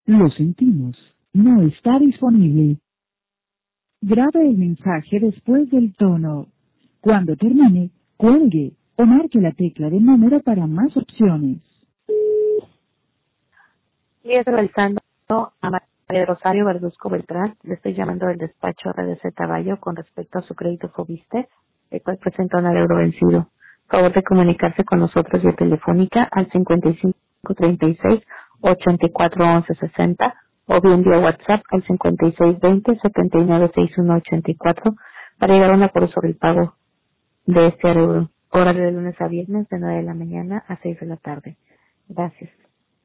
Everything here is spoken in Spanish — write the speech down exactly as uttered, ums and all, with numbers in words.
Lo sentimos, no está disponible. Grabe el mensaje después del tono. Cuando termine, cuelgue o marque la tecla de número para más opciones. Y es realizando a María Rosario Verduzco Beltrán. Le estoy llamando del despacho R D C Caballo con respecto a su crédito Fobiste, el cual presenta un euro vencido. Favor de comunicarse con nosotros vía telefónica al cincuenta y cinco treinta y seis ochenta y cuatro once sesenta o bien vía WhatsApp al cincuenta y seis veinte setenta y nueve sesenta y uno ochenta y cuatro para llegar a un acuerdo sobre el pago de este euro. Horario de lunes a viernes de nueve de la mañana a seis de la tarde. Gracias.